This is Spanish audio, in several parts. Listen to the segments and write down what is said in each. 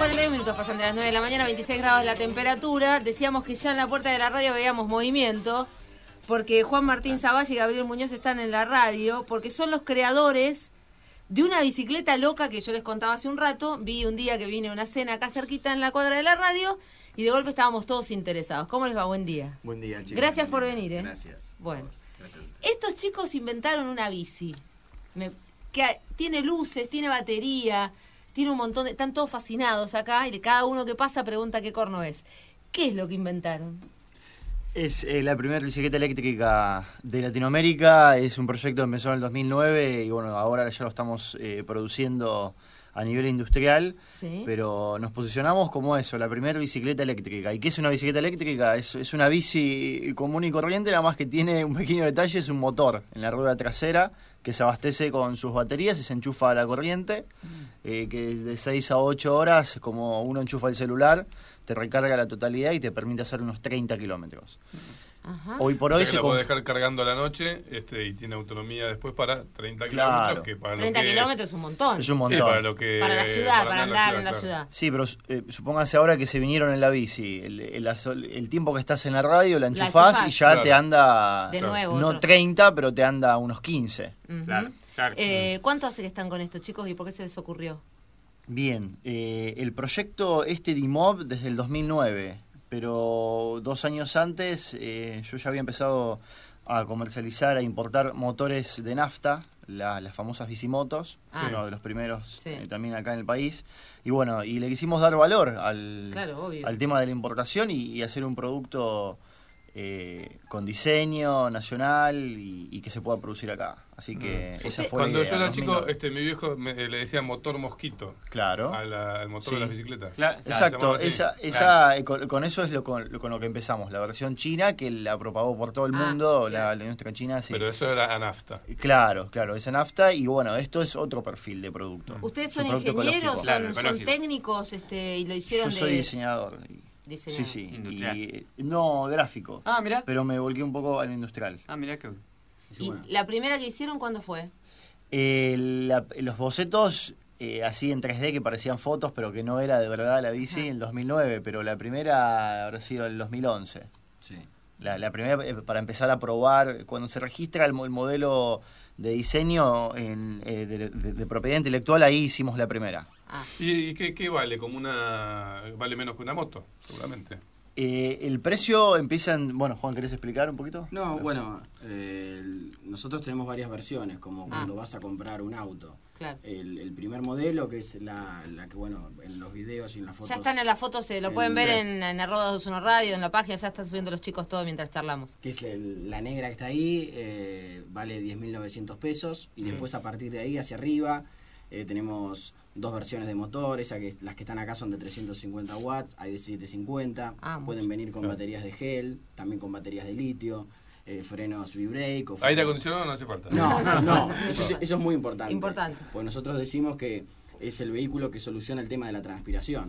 41 minutos pasan de las 9 de la mañana, 26 grados la temperatura. Decíamos que ya en la puerta de la radio veíamos movimiento, porque Juan Martín Zavalla y Gabriel Muñoz están en la radio, porque son los creadores de una bicicleta loca que yo les contaba hace un rato. Vi un día que vine a una cena acá cerquita en la cuadra de la radio y de golpe estábamos todos interesados. ¿Cómo les va? Buen día. Buen día, chicos. Gracias por venir, ¿eh? Gracias. Bueno, Gracias. estos chicos inventaron una bici que tiene luces, tiene batería, tiene un montón de... Están todos fascinados acá y cada uno que pasa pregunta qué corno es. ¿Qué es lo que inventaron? Es la primera bicicleta eléctrica de Latinoamérica. Es un proyecto que empezó en el 2009 y bueno, ahora ya lo estamos produciendo a nivel industrial, ¿Sí? Pero nos posicionamos como eso, la primera bicicleta eléctrica. ¿Y qué es una bicicleta eléctrica? Es una bici común y corriente, nada más que tiene un pequeño detalle, es un motor en la rueda trasera que se abastece con sus baterías y se enchufa a la corriente, que de 6 a 8 horas, como uno enchufa el celular, te recarga la totalidad y te permite hacer unos 30 kilómetros. Ajá. Hoy por hoy la puedes dejar cargando a la noche y tiene autonomía después para 30 Claro. kilómetros. Que para 30 lo que, kilómetros es un montón. Es un montón. para lo que, Para la ciudad, para andar en la claro. ciudad. Sí, pero supóngase ahora que se vinieron en la bici, el tiempo que estás en la radio la enchufás y ya Claro. te anda, De nuevo. no otro. 30, pero te anda unos 15. Ujú. Claro. ¿Cuánto hace que están con esto, chicos, y por qué se les ocurrió? Bien, el proyecto DIMOV desde el 2009, pero 2 años antes yo ya había empezado a comercializar, a importar motores de nafta, las famosas bicimotos, uno de los primeros también acá en el país. Y bueno, y le quisimos dar valor al tema de la importación y hacer un producto con diseño nacional y que se pueda producir acá. Así que esa fue Cuando la yo idea, era chico, 2009. mi viejo le decía motor mosquito. Claro. Al motor de las bicicletas. Claro, Exacto, se llamaba así. con eso es con lo que empezamos, la versión china que la propagó por todo el mundo, la industria china. Sí. Pero eso era a nafta. Claro, esa nafta y bueno, esto es otro perfil de producto. ¿Ustedes Es un son producto ingenieros, ecológico. Claro, son ecológico. técnicos y lo hicieron Yo soy de... diseñador. Diseñador. Sí, Industrial. no gráfico, Ah, mirá. pero me volqué un poco al industrial. Ah, mirá que... ¿Y la primera que hicieron cuándo fue? Los bocetos así en 3D que parecían fotos, pero que no era de verdad la bici, en el 2009, pero la primera habrá sido el 2011. Sí. La primera para empezar a probar, cuando se registra el modelo de diseño de propiedad intelectual, ahí hicimos la primera. ¿Y qué vale? ¿Vale menos que una moto? Seguramente. El precio empieza en... Bueno, Juan, ¿querés explicar un poquito? No, bueno, nosotros tenemos varias versiones, como cuando vas a comprar un auto. Claro. El primer modelo, que es la que, bueno, en los videos y en las fotos... Ya están en las fotos, lo pueden ver en @221 Radio, en la página, ya están subiendo los chicos todo mientras charlamos. Que es la negra que está ahí, vale 10.900 pesos. Y después a partir de ahí hacia arriba tenemos 2 versiones de motor. Las que están acá son de 350 watts, hay de 750. Pueden venir con baterías de gel, también con baterías de litio. Frenos V-brake. ¿Aire acondicionado no hace falta? No, eso es muy importante. Importante. Pues nosotros decimos que es el vehículo que soluciona el tema de la transpiración.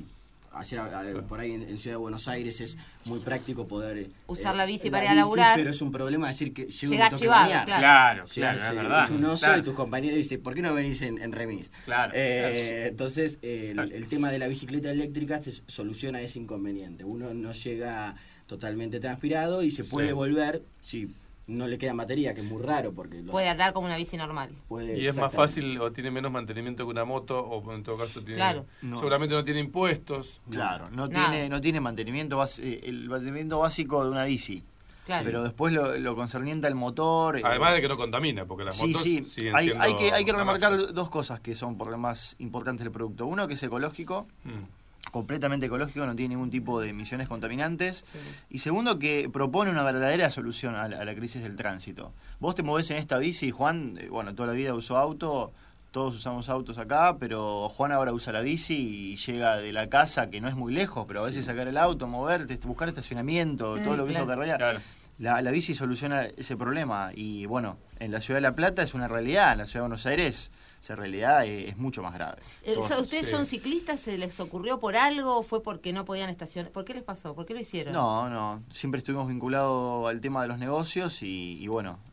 Por ahí en Ciudad de Buenos Aires es muy práctico poder... usar la bici para ir a laburar. Pero es un problema decir que llega chivado, claro, es verdad. Chunoso Claro. y tus compañeros dicen, ¿por qué no venís en remis? Claro. Entonces, el tema de la bicicleta eléctrica se soluciona ese inconveniente. Uno no llega totalmente transpirado y se puede volver si no le queda batería, que es muy raro porque puede andar como una bici normal. Y es más fácil o tiene menos mantenimiento que una moto, o en todo caso tiene seguramente no tiene impuestos. Claro, no tiene mantenimiento el mantenimiento básico de una bici. Claro. Pero después lo concerniente al motor... Además de que no contamina, porque las motos siguen siendo... Hay que remarcar 2 cosas que son por lo más importantes del producto. Uno, que es ecológico, completamente ecológico, no tiene ningún tipo de emisiones contaminantes. Y segundo, que propone una verdadera solución a la crisis del tránsito. Vos te movés en esta bici, Juan, toda la vida usó auto, todos usamos autos acá, pero Juan ahora usa la bici y llega de la casa, que no es muy lejos, pero a veces sacar el auto, moverte, buscar estacionamiento, todo lo que eso acarrea. Claro. La bici soluciona ese problema y bueno, en la ciudad de La Plata es una realidad, en la ciudad de Buenos Aires esa realidad es mucho más grave. ¿Ustedes son ciclistas? ¿Se les ocurrió por algo? ¿Fue porque no podían estacionar? ¿Por qué les pasó? ¿Por qué lo hicieron? No, siempre estuvimos vinculados al tema de los negocios y bueno,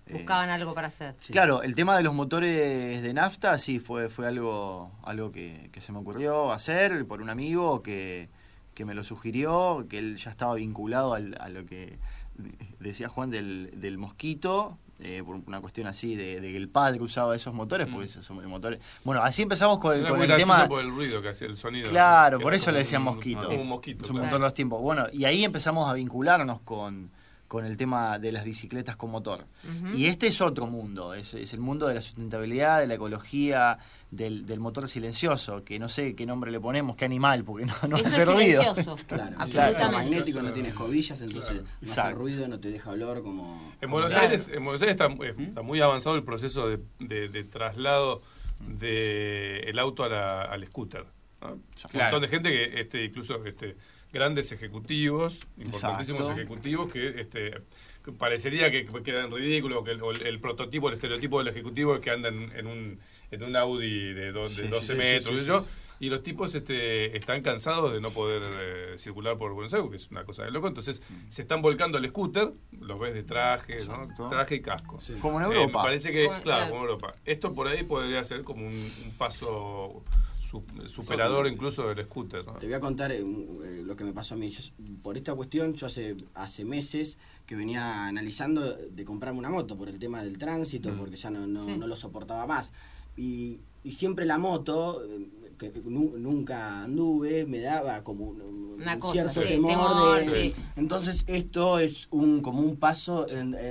Buscaban algo para hacer. Sí. Claro, el tema de los motores de nafta sí fue algo que se me ocurrió hacer por un amigo que me lo sugirió, que él ya estaba vinculado a lo que decía Juan del mosquito, por una cuestión así de que el padre usaba esos motores, porque esos son motores. Bueno, así empezamos con el tema. Por el ruido que hacía el sonido. Claro, por eso le decían mosquito. Como un mosquito. Es un montón de los tiempos. Bueno, y ahí empezamos a vincularnos con el tema de las bicicletas con motor. Y este es otro mundo, es el mundo de la sustentabilidad, de la ecología, del motor silencioso, que no sé qué nombre le ponemos, qué animal, porque no hace ruido. Claro, absolutamente. Magnético, no tiene escobillas, entonces no hace ruido, no te deja olor como... En Buenos Aires está muy avanzado el proceso de traslado del auto al scooter, ¿no? Un montón de gente que incluso grandes ejecutivos, importantísimos ejecutivos que parecería que quedan ridículos, que el prototipo, el estereotipo del ejecutivo es que andan en un Audi de 12 metros, y los tipos están cansados de no poder circular por Buenos Aires, que es una cosa de loco, entonces se están volcando al scooter, los ves de traje, ¿no? Traje y casco. Sí. Como en Europa. Me parece que, claro, como en Europa. Esto por ahí podría ser como un paso superador incluso del scooter, ¿no? Te voy a contar lo que me pasó a mí. Por esta cuestión, yo hace meses que venía analizando de comprarme una moto por el tema del tránsito, porque ya no lo soportaba más. Y siempre la moto, que nunca anduve, me daba como un cierto temor de... Entonces esto es como un paso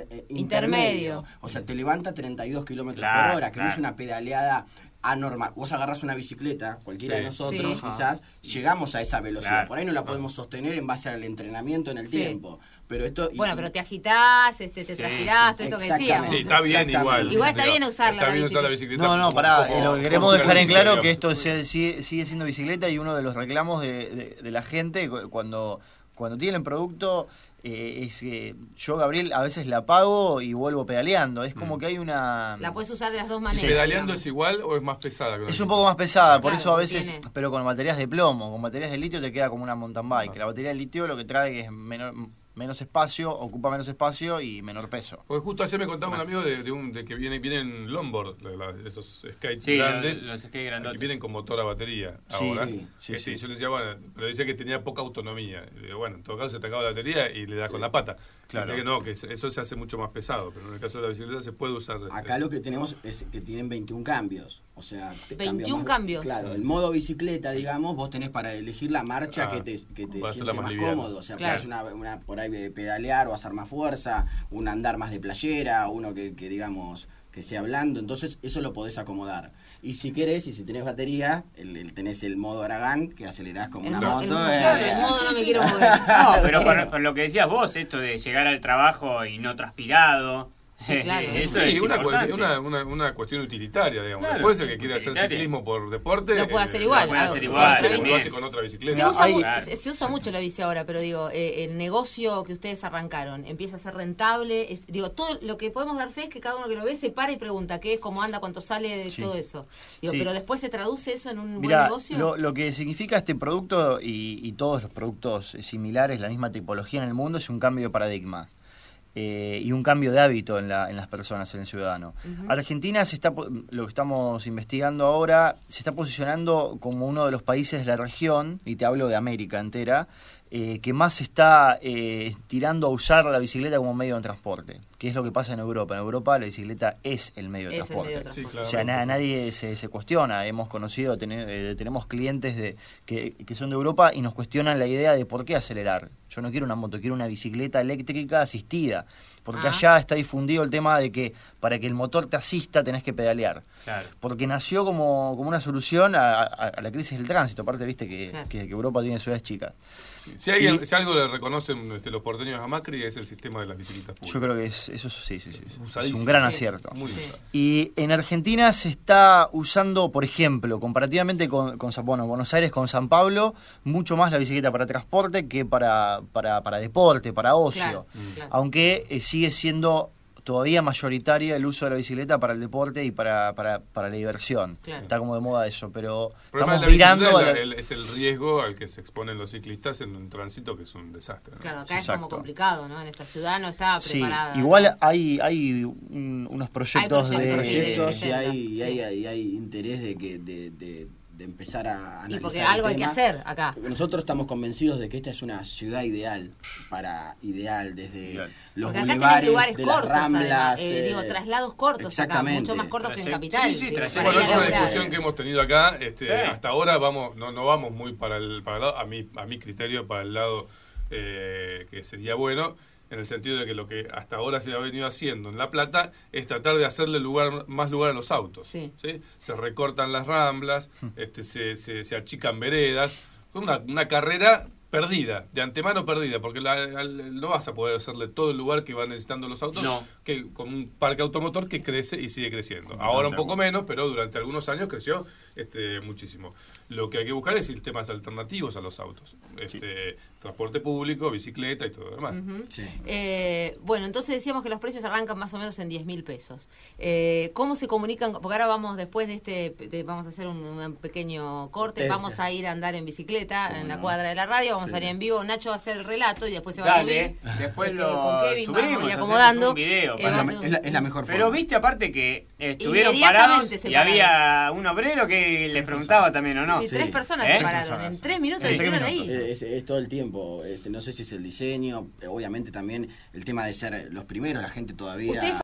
intermedio. O sea, te levanta 32 kilómetros por hora, que no es una pedaleada anormal. Vos agarrás una bicicleta, cualquiera de nosotros, quizás llegamos a esa velocidad. Por ahí no la podemos sostener en base al entrenamiento en el tiempo. Pero esto... Bueno, pero te agitás, te transpirás, todo esto que decíamos. Sí, está bien igual. Igual está bien usar la bicicleta. No, pará, lo que queremos dejar en claro que esto sigue siendo bicicleta, y uno de los reclamos de la gente cuando tienen producto... es que yo, Gabriel, a veces la apago y vuelvo pedaleando. Es como que hay una... La puedes usar de las dos maneras. ¿Pedaleando es igual o es más pesada? Es un poco más pesada, por eso a veces... Pero con baterías de plomo, con baterías de litio te queda como una mountain bike. La batería de litio lo que trae que es menos espacio, ocupa menos espacio y menor peso. Porque justo ayer me contaba un amigo de que vienen longboard, esos skates grandes, los skates grandotes, que vienen con motor a batería ahora. Sí. Yo le decía, bueno, pero decía que tenía poca autonomía. Y digo, bueno, en todo caso se te acaba la batería y le das con la pata. Claro. Decía que no, que eso se hace mucho más pesado, pero en el caso de la bicicleta se puede usar. Acá lo que tenemos es que tienen 21 cambios. O sea, 21 cambios. Claro, el modo bicicleta, digamos, vos tenés para elegir la marcha que te siente más cómodo. O sea, podés una por ahí pedalear o hacer más fuerza, un andar más de playera, uno que digamos que sea blando. Entonces, eso lo podés acomodar. Y si querés, y si tenés batería, tenés el modo Aragán, que acelerás como una moto. El modo no me quiero mover. No, pero por lo que decías vos, esto de llegar al trabajo y no transpirado... Sí, claro. Eso es una cuestión utilitaria, digamos. Claro, después el que quiere hacer ciclismo por deporte lo puede hacer igual. Lo hace con otra bicicleta. Se usa mucho la bici ahora, pero digo, el negocio que ustedes arrancaron empieza a ser rentable. Todo lo que podemos dar fe es que cada uno que lo ve se para y pregunta qué es, cómo anda, cuánto sale, todo eso. Pero después se traduce eso en un buen negocio. Lo que significa este producto y todos los productos similares, la misma tipología en el mundo, es un cambio de paradigma. Y un cambio de hábito en las personas, en el ciudadano. Argentina lo que estamos investigando ahora, se está posicionando como uno de los países de la región, y te hablo de América entera, que más se está tirando a usar la bicicleta como medio de transporte, que es lo que pasa en Europa. En Europa la bicicleta es el medio de transporte. Sí, claro. O sea, nadie se cuestiona. Hemos conocido, tenemos clientes que son de Europa y nos cuestionan la idea de por qué acelerar. Yo no quiero una moto, quiero una bicicleta eléctrica asistida, porque allá está difundido el tema de que para que el motor te asista tenés que pedalear. Claro. Porque nació como una solución a la crisis del tránsito. Aparte, viste que Europa tiene ciudades chicas. Si algo le reconocen los porteños a Macri, es el sistema de las bicicletas públicas. Yo creo que eso es un gran acierto. Y en Argentina se está usando, por ejemplo, comparativamente con Buenos Aires, con San Pablo, mucho más la bicicleta para transporte que para deporte, para ocio. Claro. Aunque sigue siendo todavía mayoritaria el uso de la bicicleta para el deporte y para la diversión. Claro. Está como de moda eso, pero El problema estamos mirando... de la bicicleta es el riesgo al que se exponen los ciclistas en un tránsito que es un desastre, ¿no? Claro, acá Exacto. es como complicado, ¿no? En esta ciudad no está Sí, preparada. igual hay unos proyectos, Hay proyectos, sí, de proyectos y bicicletas, hay interés de empezar a analizar Y porque el algo hay que tema. hacer acá. Porque nosotros estamos convencidos de que esta es una ciudad ideal desde Ideal. los Porque acá tenés bulevares lugares de las cortos, Ramblas. además. Digo, traslados cortos acá, exactamente. mucho más cortos que en Capital. Sí, sí, digo, trayectos. para Bueno, ir es a una laburar. discusión que hemos tenido acá. Sí. Hasta ahora no vamos muy para el lado, a mi criterio, para el lado que sería bueno, en el sentido de que lo que hasta ahora se ha venido haciendo en La Plata es tratar de hacerle más lugar a los autos. Sí. ¿Sí? Se recortan las ramblas, se achican veredas. Una carrera perdida, de antemano perdida, porque no vas a poder hacerle todo el lugar que van necesitando los autos, No. que con un parque automotor que crece y sigue creciendo. Ahora un poco menos, pero durante algunos años creció muchísimo. Lo que hay que buscar es sistemas alternativos a los autos. Transporte público, bicicleta y todo lo demás. Ujú. Sí. Bueno, entonces decíamos que los precios arrancan más o menos en 10.000 pesos. ¿Cómo se comunican? Porque ahora vamos, después de vamos a hacer un pequeño corte, vamos a ir a andar en bicicleta en la cuadra de la radio, vamos a salir en vivo, Nacho va a hacer el relato y después se va a Dale, subir. después Con lo Kevin subimos, vamos a ir hacemos acomodando. un video. vamos a hacer un- Es la mejor forma. Pero viste aparte que estuvieron Inmediatamente parados se y pararon. había un obrero que les preguntaba también, ¿o no? Sí, Sí. 3 personas ¿Eh? se pararon. personas. En 3 minutos En estuvieron 3 ahí. Es todo el tiempo. No sé si es el diseño, obviamente también el tema de ser los primeros, la gente todavía... Ustedes